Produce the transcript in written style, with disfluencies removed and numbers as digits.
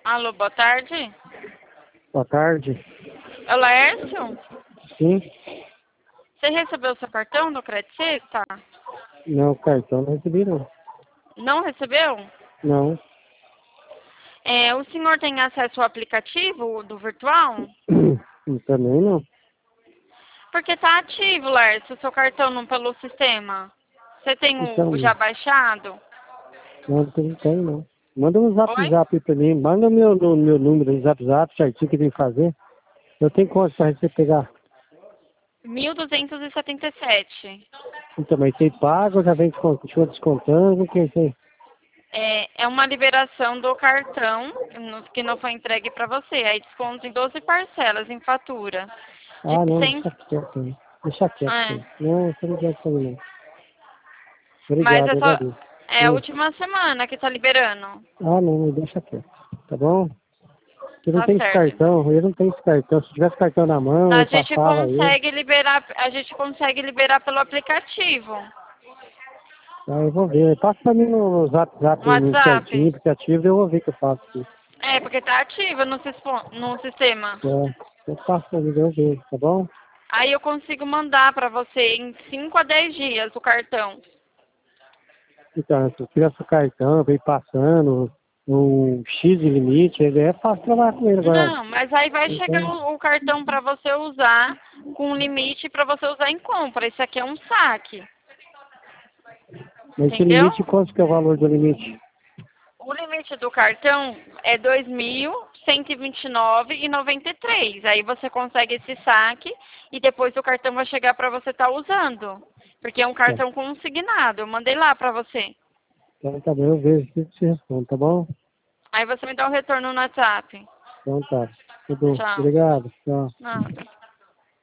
Alô, boa tarde. Boa tarde. É o Laércio? Sim? Você recebeu o seu cartão do Credit Sexta? Não, cartão não recebi não. Não recebeu? Não. O senhor tem acesso ao aplicativo do virtual? Também não. Porque tá ativo, Laércio, o seu cartão não pelo sistema. Você tem o Então, já baixado? não tem não. Manda um Oi? zap pra mim. Manda meu número de zap certinho que tem que fazer. Eu tenho quanto pra você pegar? 1.277. Então, mas tem pago, já vem continua descontando, o que é isso aí? É uma liberação do cartão que não foi entregue para você. Aí desconto em 12 parcelas em fatura. De Ah, não, 100. deixa quieto aí. Deixa quieto É, aí. Não, você não quer saber não. mas Obrigado, é eu só. agradeço. É a última semana que tá liberando. Ah, não, deixa quieto. Tá bom? Eu não Tá tenho esse certo. cartão, eu não tenho esse cartão. Se tivesse cartão na mão, A eu gente passava ele. consegue liberar pelo aplicativo. Ah, eu vou ver. Passa pra mim no No zap certinho, WhatsApp. aplicativo, eu vou ver o que eu faço aqui. Porque tá ativa no sistema. Eu passo pra mim, eu vejo, tá bom? Aí eu consigo mandar pra você em 5 a 10 dias o cartão. Então, se eu tivesse o cartão, vem passando, um X de limite, ele é fácil trabalhar com ele agora. Não, mas aí vai chegar Então, o cartão pra você usar com limite pra você usar em compra. Isso aqui é um saque. mas esse Entendeu? limite, quanto que é o valor do limite? O limite do cartão é 2.129,93. Aí você consegue esse saque e depois o cartão vai chegar para você estar usando. Porque é um Tá. cartão consignado. Eu mandei lá para você. Então tá bom, eu vejo o que você responde, tá bom? Aí você me dá o retorno no WhatsApp. Então tá. Tudo. Tchau. Obrigado. Tchau. Nada.